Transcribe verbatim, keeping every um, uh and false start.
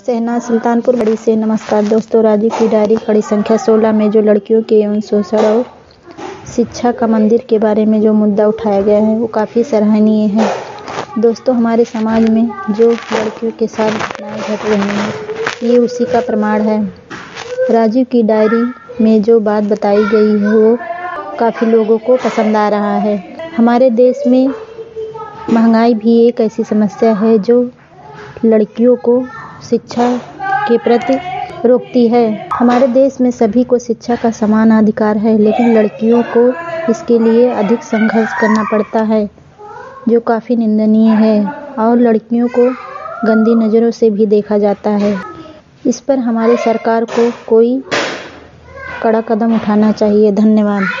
शहनाज सुल्तानपुर बड़ी से नमस्कार दोस्तों। राजीव की डायरी कड़ी संख्या सोलह में जो लड़कियों के यौन शोषण और शिक्षा का मंदिर के बारे में जो मुद्दा उठाया गया है वो काफ़ी सराहनीय है। दोस्तों, हमारे समाज में जो लड़कियों के साथ घटनाएं घट रही हैं ये उसी का प्रमाण है। राजीव की डायरी में जो बात बताई गई है वो काफ़ी लोगों को पसंद आ रहा है। हमारे देश में महंगाई भी एक ऐसी समस्या है जो लड़कियों को शिक्षा के प्रति रोकती है। हमारे देश में सभी को शिक्षा का समान अधिकार है, लेकिन लड़कियों को इसके लिए अधिक संघर्ष करना पड़ता है, जो काफ़ी निंदनीय है और लड़कियों को गंदी नज़रों से भी देखा जाता है। इस पर हमारी सरकार को कोई कड़ा कदम उठाना चाहिए। धन्यवाद।